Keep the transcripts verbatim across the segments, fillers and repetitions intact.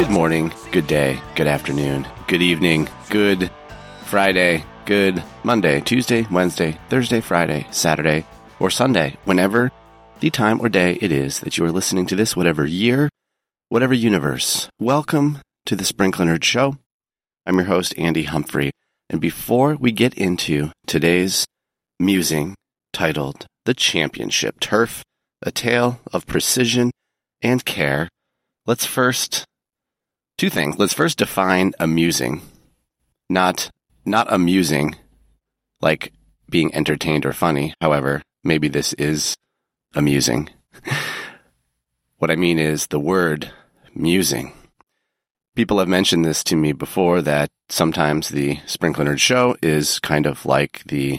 Good morning, good day, good afternoon, good evening, good Friday, good Monday, Tuesday, Wednesday, Thursday, Friday, Saturday, or Sunday, whenever the time or day it is that you are listening to this, whatever year, whatever universe. Welcome to the Sprinkler Nerd Show. I'm your host, Andy Humphrey, and before we get into today's musing titled The Championship Turf, a tale of precision and care, let's first, two things. Let's first define amusing, not, not amusing, like being entertained or funny. However, maybe this is amusing. What I mean is the word musing. People have mentioned this to me before, that sometimes the Sprinkler Nerd Show is kind of like the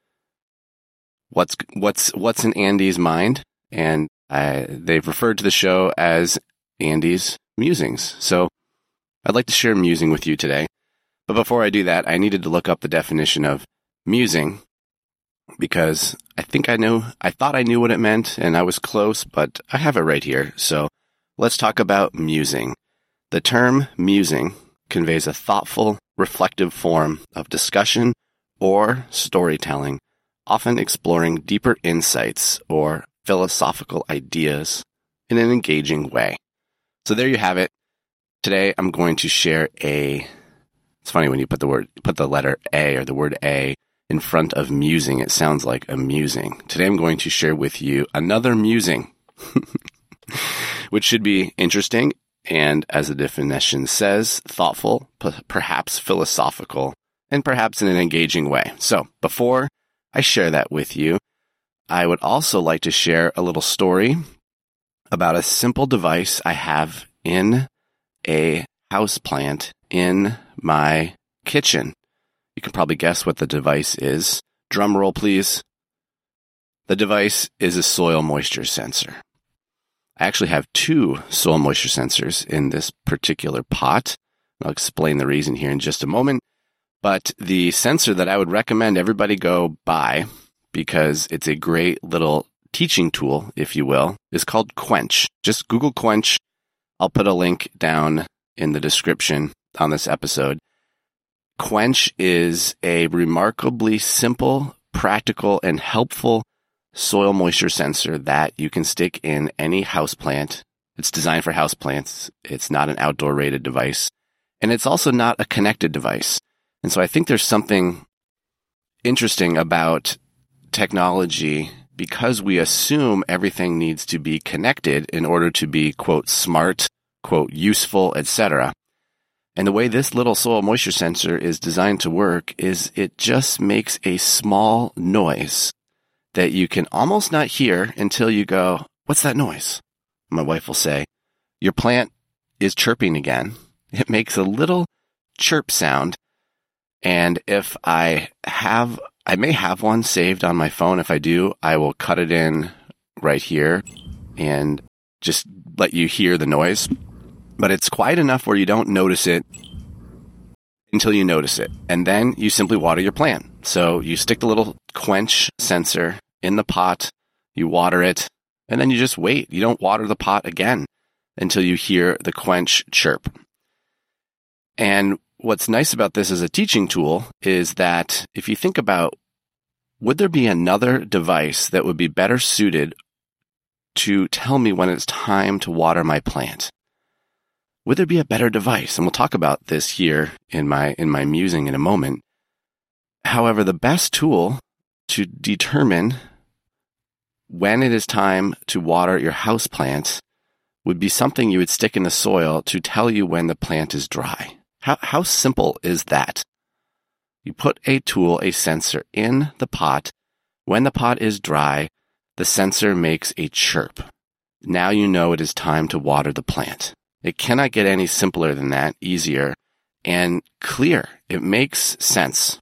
what's what's what's in Andy's mind, and I, they've referred to the show as Andy's Musings. So I'd like to share musing with you today. But before I do that, I needed to look up the definition of musing, because I think I know, I thought I knew what it meant, and I was close, but I have it right here. So let's talk about musing. The term musing conveys a thoughtful, reflective form of discussion or storytelling, often exploring deeper insights or philosophical ideas in an engaging way. So there you have it. Today I'm going to share a, it's funny when you put the word, put the letter A or the word A in front of musing, it sounds like amusing. Today I'm going to share with you another musing, which should be interesting and, as the definition says, thoughtful, p- perhaps philosophical, and perhaps in an engaging way. So before I share that with you, I would also like to share a little story about a simple device I have in a houseplant in my kitchen. You can probably guess what the device is. Drum roll, please. The device is a soil moisture sensor. I actually have two soil moisture sensors in this particular pot. I'll explain the reason here in just a moment. But the sensor that I would recommend everybody go buy, because it's a great little teaching tool, if you will, is called Quench. Just Google Quench. I'll put a link down in the description on this episode. Quench is a remarkably simple, practical, and helpful soil moisture sensor that you can stick in any houseplant. It's designed for houseplants. It's not an outdoor rated device. And it's also not a connected device. And so I think there's something interesting about technology, because we assume everything needs to be connected in order to be, quote, smart, quote, useful, et cetera. And the way this little soil moisture sensor is designed to work is it just makes a small noise that you can almost not hear until you go, what's that noise? My wife will say, your plant is chirping again. It makes a little chirp sound. And if I have, I may have one saved on my phone. If I do, I will cut it in right here and just let you hear the noise. But it's quiet enough where you don't notice it until you notice it. And then you simply water your plant. So you stick the little Quench sensor in the pot, you water it, and then you just wait. You don't water the pot again until you hear the Quench chirp. And what's nice about this as a teaching tool is that if you think about, would there be another device that would be better suited to tell me when it's time to water my plant? Would there be a better device? And we'll talk about this here in my in my musing in a moment. However, the best tool to determine when it is time to water your house plants would be something you would stick in the soil to tell you when the plant is dry. How how simple is that? You put a tool, a sensor, in the pot. When the pot is dry, the sensor makes a chirp. Now you know it is time to water the plant. It cannot get any simpler than that, easier, and clear. It makes sense.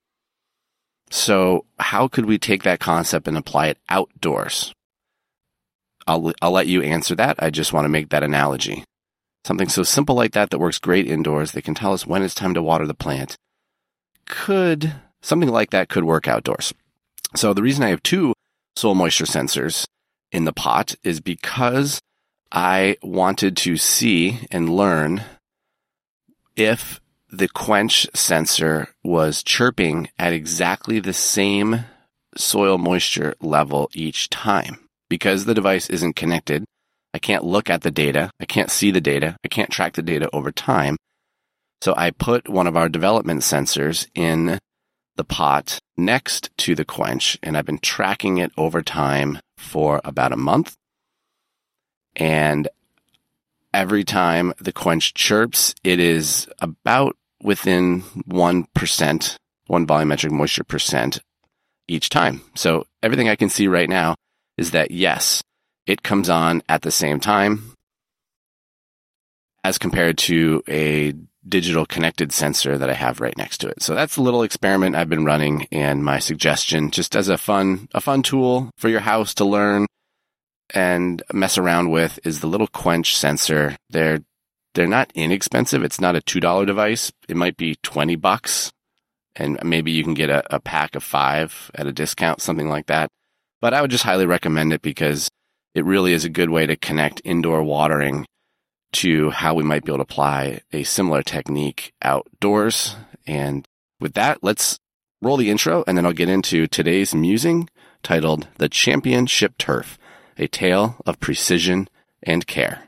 So how could we take that concept and apply it outdoors? I'll, I'll let you answer that. I just want to make that analogy. Something so simple like that that works great indoors, that can tell us when it's time to water the plant. Could, something like that could work outdoors. So the reason I have two soil moisture sensors in the pot is because I wanted to see and learn if the quench sensor was chirping at exactly the same soil moisture level each time. Because the device isn't connected, I can't look at the data, I can't see the data, I can't track the data over time. So I put one of our development sensors in the pot next to the quench, and I've been tracking it over time for about a month. And every time the quench chirps, it is about within one percent, one volumetric moisture percent each time. So everything I can see right now is that, yes, it comes on at the same time as compared to a digital connected sensor that I have right next to it. So that's a little experiment I've been running, and my suggestion, just as a fun, a fun tool for your house to learn and mess around with, is the little quench sensor. They're, they're not inexpensive. It's not a two dollar device. It might be twenty bucks, and maybe you can get a, a pack of five at a discount, something like that. But I would just highly recommend it because it really is a good way to connect indoor watering to how we might be able to apply a similar technique outdoors. And with that, let's roll the intro, and then I'll get into today's musing titled The Championship Turf, a Tale of Precision and Care.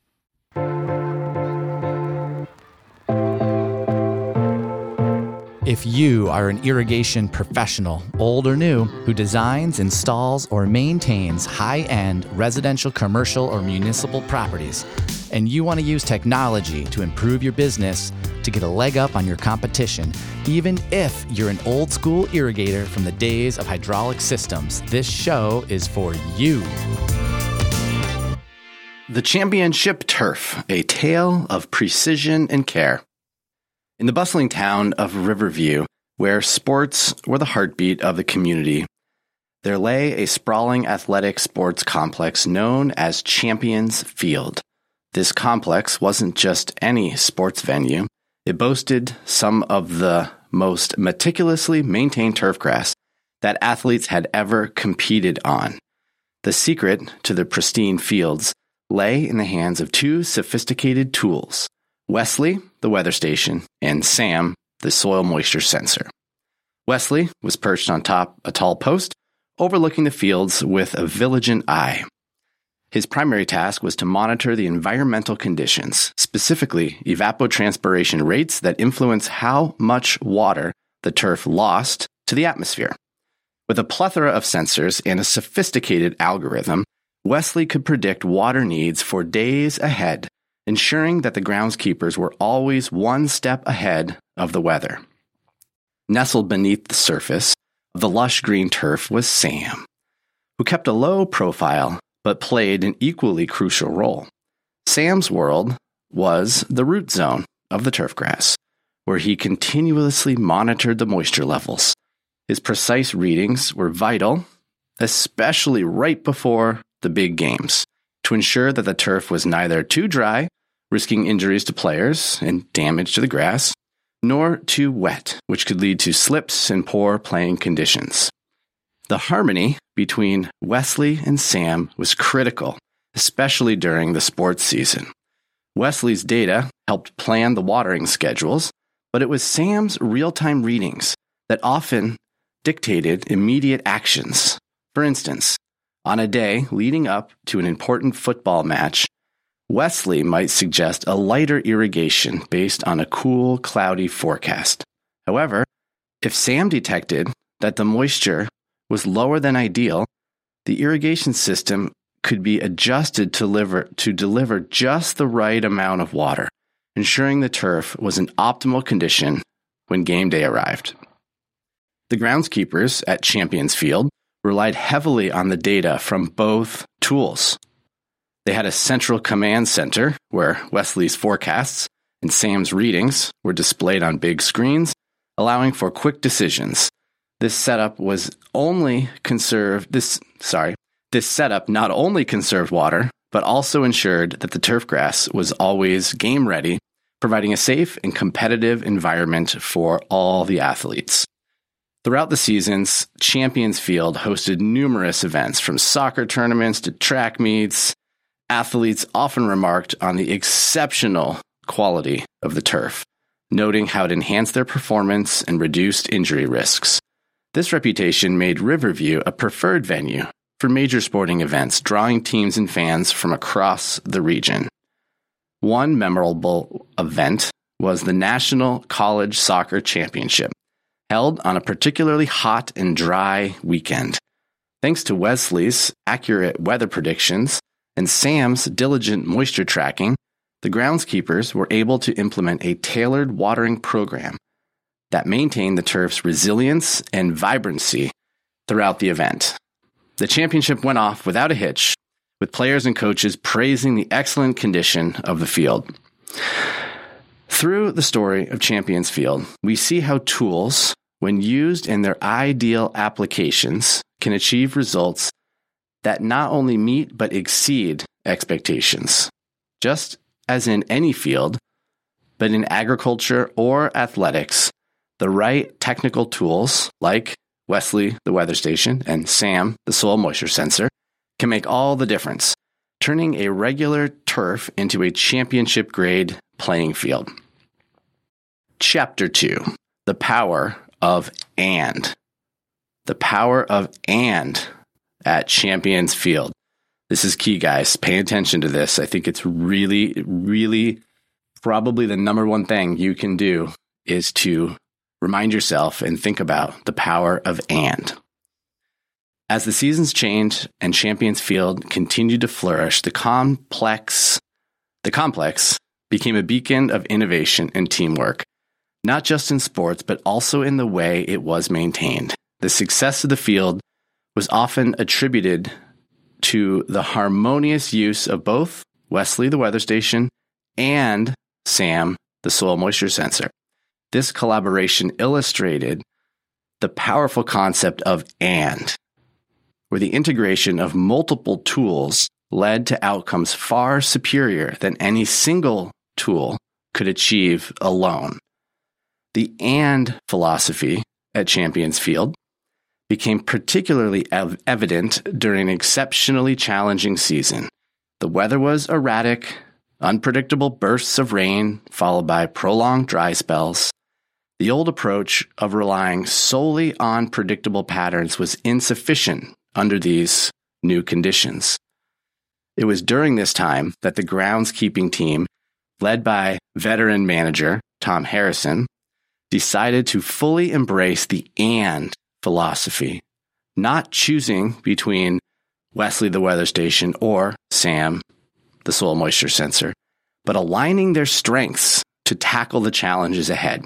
If you are an irrigation professional, old or new, who designs, installs, or maintains high-end residential, commercial, or municipal properties, and you want to use technology to improve your business to get a leg up on your competition, even if you're an old-school irrigator from the days of hydraulic systems, this show is for you. The Championship Turf, a Tale of Precision and Care. In the bustling town of Riverview, where sports were the heartbeat of the community, there lay a sprawling athletic sports complex known as Champions Field. This complex wasn't just any sports venue. It boasted some of the most meticulously maintained turf grass that athletes had ever competed on. The secret to the pristine fields lay in the hands of two sophisticated tools: Wesley, the weather station, and Sam, the soil moisture sensor. Wesley was perched on top a tall post, overlooking the fields with a vigilant eye. His primary task was to monitor the environmental conditions, specifically evapotranspiration rates that influence how much water the turf lost to the atmosphere. With a plethora of sensors and a sophisticated algorithm, Wesley could predict water needs for days ahead, ensuring that the groundskeepers were always one step ahead of the weather. Nestled beneath the surface of the lush green turf was Sam, who kept a low profile but played an equally crucial role. Sam's world was the root zone of the turf grass, where he continuously monitored the moisture levels. His precise readings were vital, especially right before the big games, to ensure that the turf was neither too dry, risking injuries to players and damage to the grass, nor too wet, which could lead to slips and poor playing conditions. The harmony between Wesley and Sam was critical, especially during the sports season. Wesley's data helped plan the watering schedules, but it was Sam's real-time readings that often dictated immediate actions. For instance, on a day leading up to an important football match, Wesley might suggest a lighter irrigation based on a cool, cloudy forecast. However, if Sam detected that the moisture was lower than ideal, the irrigation system could be adjusted to deliver, to deliver just the right amount of water, ensuring the turf was in optimal condition when game day arrived. The groundskeepers at Champions Field relied heavily on the data from both tools. They had a central command center where Wesley's forecasts and Sam's readings were displayed on big screens, allowing for quick decisions. This setup was only conserved this sorry, this setup not only conserved water, but also ensured that the turf grass was always game ready, providing a safe and competitive environment for all the athletes. Throughout the seasons, Champions Field hosted numerous events, from soccer tournaments to track meets, Athletes often remarked on the exceptional quality of the turf, noting how it enhanced their performance and reduced injury risks. This reputation made Riverview a preferred venue for major sporting events, drawing teams and fans from across the region. One memorable event was the National College Soccer Championship, held on a particularly hot and dry weekend. Thanks to Wesley's accurate weather predictions and Sam's diligent moisture tracking, the groundskeepers were able to implement a tailored watering program that maintained the turf's resilience and vibrancy throughout the event. The championship went off without a hitch, with players and coaches praising the excellent condition of the field. Through the story of Champions Field, we see how tools, when used in their ideal applications, can achieve results that not only meet but exceed expectations. Just as in any field, but in agriculture or athletics, the right technical tools, like Wesley, the weather station, and Sam, the soil moisture sensor, can make all the difference, turning a regular turf into a championship-grade playing field. Chapter two, the power of and. The power of and at Champions Field. This is key, guys. Pay attention to this. I think it's really, really probably the number one thing you can do is to remind yourself and think about the power of and. As the seasons changed and Champions Field continued to flourish, the complex, the complex became a beacon of innovation and teamwork, not just in sports, but also in the way it was maintained. The success of the field was often attributed to the harmonious use of both Wesley, the weather station, and Sam, the soil moisture sensor. This collaboration illustrated the powerful concept of and, where the integration of multiple tools led to outcomes far superior than any single tool could achieve alone. The and philosophy at Champions Field became particularly ev- evident during an exceptionally challenging season. The weather was erratic, unpredictable bursts of rain followed by prolonged dry spells. The old approach of relying solely on predictable patterns was insufficient under these new conditions. It was during this time that the groundskeeping team, led by veteran manager Tom Harrison, decided to fully embrace the and philosophy, not choosing between Wesley, the weather station, or Sam, the soil moisture sensor, but aligning their strengths to tackle the challenges ahead.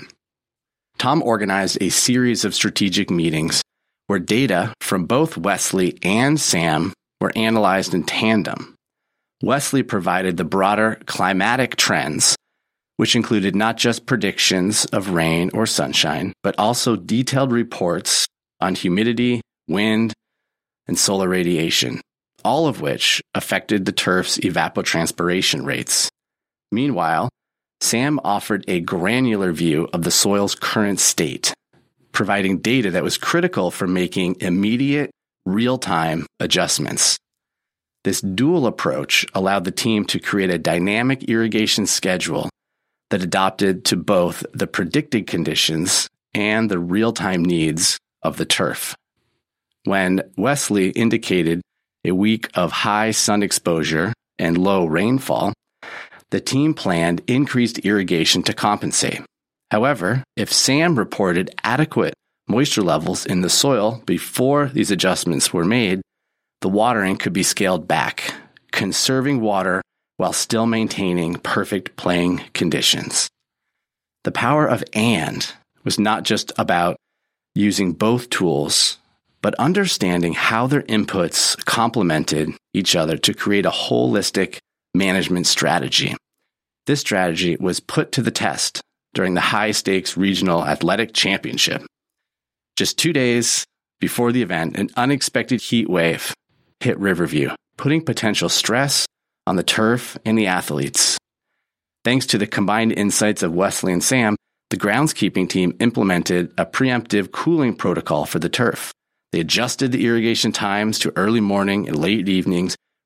Tom organized a series of strategic meetings where data from both Wesley and Sam were analyzed in tandem. Wesley provided the broader climatic trends, which included not just predictions of rain or sunshine, but also detailed reports on humidity, wind, and solar radiation, all of which affected the turf's evapotranspiration rates. Meanwhile, Sam offered a granular view of the soil's current state, providing data that was critical for making immediate, real-time adjustments. This dual approach allowed the team to create a dynamic irrigation schedule that adapted to both the predicted conditions and the real-time needs of the turf. When Wesley indicated a week of high sun exposure and low rainfall, the team planned increased irrigation to compensate. However, if Sam reported adequate moisture levels in the soil before these adjustments were made, the watering could be scaled back, conserving water while still maintaining perfect playing conditions. The power of and was not just about using both tools, but understanding how their inputs complemented each other to create a holistic management strategy. This strategy was put to the test during the high-stakes regional athletic championship. Just two days before the event, an unexpected heat wave hit Riverview, putting potential stress on the turf and the athletes. Thanks to the combined insights of Wesley and Sam, the groundskeeping team implemented a preemptive cooling protocol for the turf. They adjusted the irrigation times to early morning and late evenings,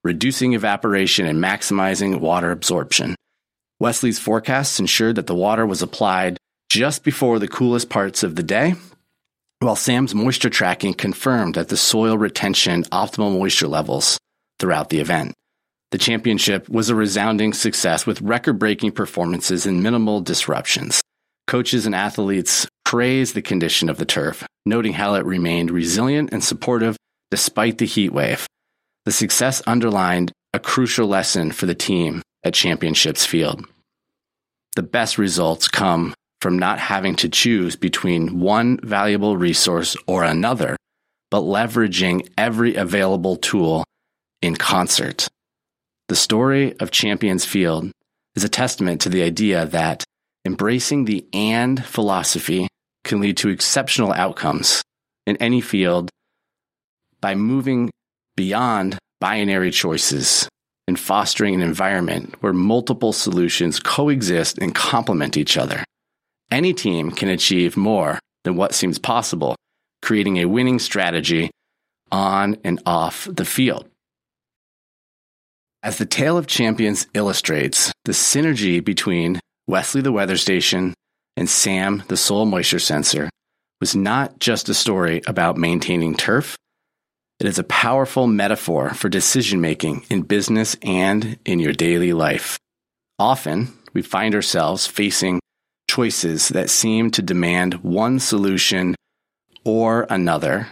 reducing evaporation and maximizing water absorption. Wesley's forecasts ensured that the water was applied just before the coolest parts of the day, while Sam's moisture tracking confirmed that the soil retention optimal moisture levels throughout the event. The championship was a resounding success with record-breaking performances and minimal disruptions. Coaches and athletes praised the condition of the turf, noting how it remained resilient and supportive despite the heat wave. The success underlined a crucial lesson for the team at Championships Field. The best results come from not having to choose between one valuable resource or another, but leveraging every available tool in concert. The story of Champions Field is a testament to the idea that embracing the "and" philosophy can lead to exceptional outcomes in any field by moving beyond binary choices and fostering an environment where multiple solutions coexist and complement each other. Any team can achieve more than what seems possible, creating a winning strategy on and off the field. As the Tale of Champions illustrates, the synergy between Wesley the weather station and Sam the soil moisture sensor was not just a story about maintaining turf. It is a powerful metaphor for decision-making in business and in your daily life. Often, we find ourselves facing choices that seem to demand one solution or another,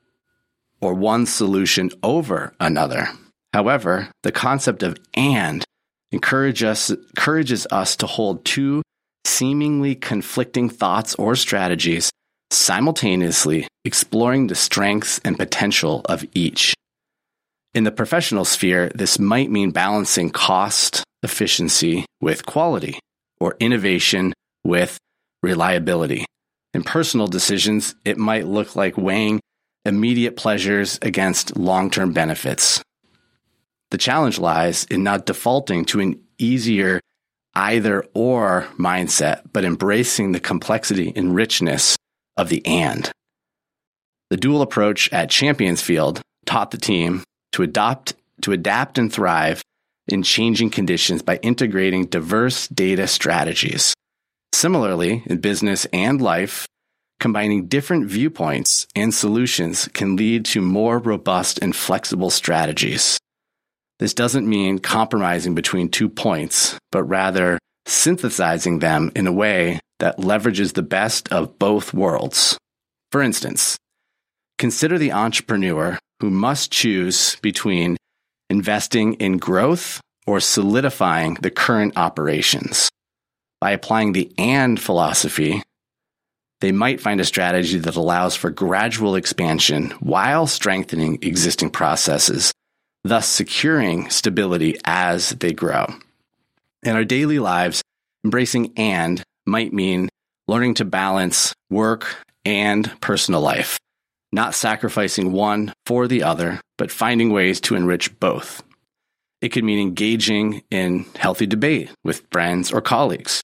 or one solution over another. However, the concept of "and" encourage us, encourages us to hold two seemingly conflicting thoughts or strategies simultaneously, exploring the strengths and potential of each. In the professional sphere, this might mean balancing cost efficiency with quality, or innovation with reliability. In personal decisions, it might look like weighing immediate pleasures against long-term benefits. The challenge lies in not defaulting to an easier either-or mindset, but embracing the complexity and richness of the "and." The dual approach at Champions Field taught the team to adopt, to adapt and thrive in changing conditions by integrating diverse data strategies. Similarly, in business and life, combining different viewpoints and solutions can lead to more robust and flexible strategies. This doesn't mean compromising between two points, but rather synthesizing them in a way that leverages the best of both worlds. For instance, consider the entrepreneur who must choose between investing in growth or solidifying the current operations. By applying the "and" philosophy, they might find a strategy that allows for gradual expansion while strengthening existing processes, thus securing stability as they grow. In our daily lives, embracing "and" might mean learning to balance work and personal life, not sacrificing one for the other, but finding ways to enrich both. It could mean engaging in healthy debate with friends or colleagues,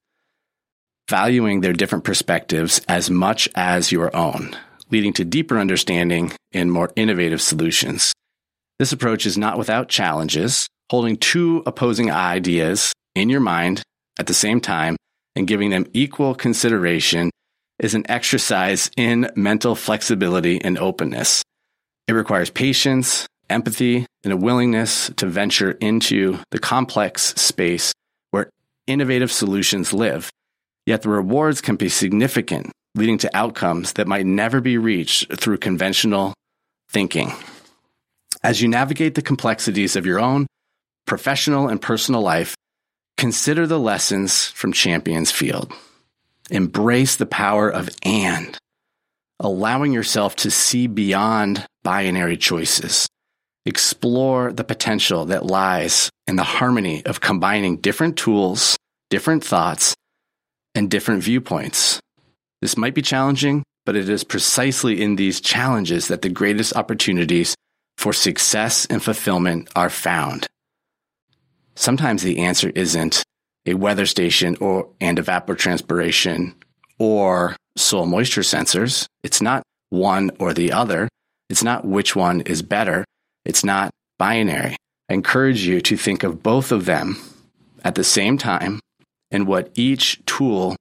valuing their different perspectives as much as your own, leading to deeper understanding and more innovative solutions. This approach is not without challenges. Holding two opposing ideas in your mind at the same time and giving them equal consideration is an exercise in mental flexibility and openness. It requires patience, empathy, and a willingness to venture into the complex space where innovative solutions live. Yet the rewards can be significant, leading to outcomes that might never be reached through conventional thinking. As you navigate the complexities of your own professional and personal life, consider the lessons from Champions Field. Embrace the power of "and," allowing yourself to see beyond binary choices. Explore the potential that lies in the harmony of combining different tools, different thoughts, and different viewpoints. This might be challenging, but it is precisely in these challenges that the greatest opportunities for success and fulfillment are found. Sometimes the answer isn't a weather station or and evapotranspiration or soil moisture sensors. It's not one or the other. It's not which one is better. It's not binary. I encourage you to think of both of them at the same time and what each tool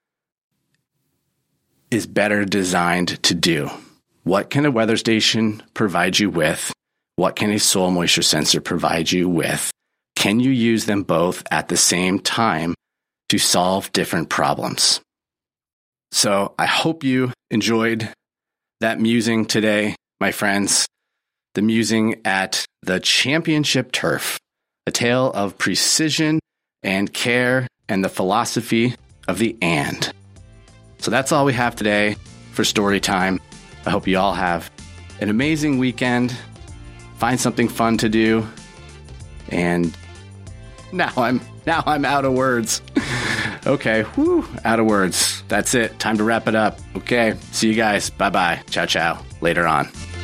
is better designed to do. What can a weather station provide you with? What can a soil moisture sensor provide you with? Can you use them both at the same time to solve different problems? So I hope you enjoyed that musing today, my friends. The musing at the Championship Turf, a tale of precision and care and the philosophy of the and. So that's all we have today for story time. I hope you all have an amazing weekend. Find something fun to do. And now I'm now I'm out of words. Okay, whew, out of words. That's it. Time to wrap it up. Okay, see you guys. Bye-bye. Ciao, ciao. Later on.